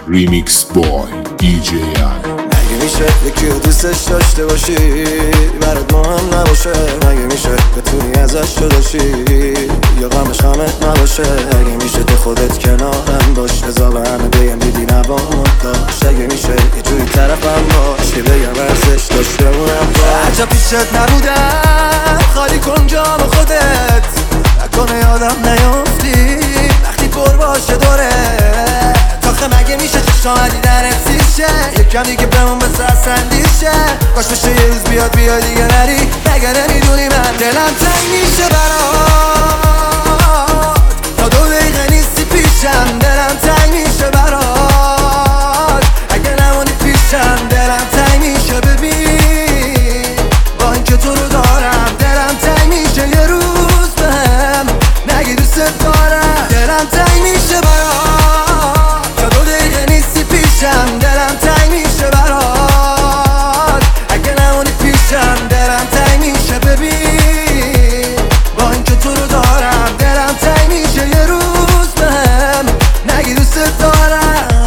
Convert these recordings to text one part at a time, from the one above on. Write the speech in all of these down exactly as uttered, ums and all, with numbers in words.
ریمیکس بای دی جی ال. مگه میشه یکی رو دوستش داشته باشی برات مهم نباشه؟ مگه میشه بتونی ازش جداشی یا غمش غمت نباشه؟ مگه میشه تو خودت کنارم باش بذار به همه بگم دیدی نبامون داشت؟ اگه میشه یه جوری طرفم باش که بگم ارزش داشته اونم باش؟ عجب پیشت نبودم خالی کن جام خودت نکنه یادم نیافتی وقتی پر باشه دوره تاخه مگه میشه چشم آمدی در افسیشه یکم دیگه بمون بسه اصندیشه کاش بشه یه روز بیاد بیاد دیگه نری مگه نمیدونی من دلم تنگ میشه برات تا دو دقیقه نیستی پیشم دلم تنگ میشه برات اگه نمونی پیشم دلم تنگ میشه ببین با اینکه تو رو دارم دلم تنگ میشه یه روز بهم نگی دوست دارم دلم تنگ میشه برات تا دو دقیقه نیستی پیشم دلم تنگ میشه برات اگه نمونی پیشم دلم تنگ میشه ببین با اینکه تو رو دارم دلم تنگ میشه یه روز بهم نگی دوست دارم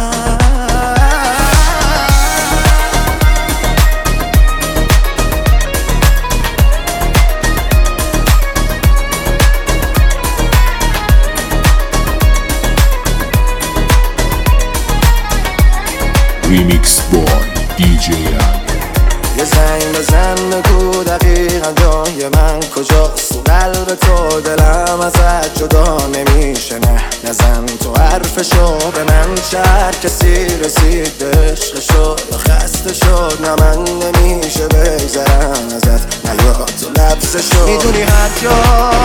ریمیکس بای دی جی ال. یه زنگ بزن بگو دقیقا جای من کجاست قلب تو دلم ازت جدا نمیشه نه نزن تو حرفشو به من چه کسی رسید به عشقشو یا خسته شد نه من نمیشه بگذرم ازت نه یا تو لبسشو میدونی هر جا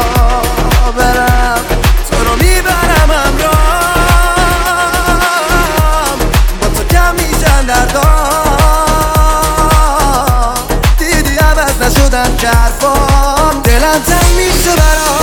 برم تو رو میبرم همراه با تو کم میشن دردام نشدن که حرفام دلم تنگ میشه برام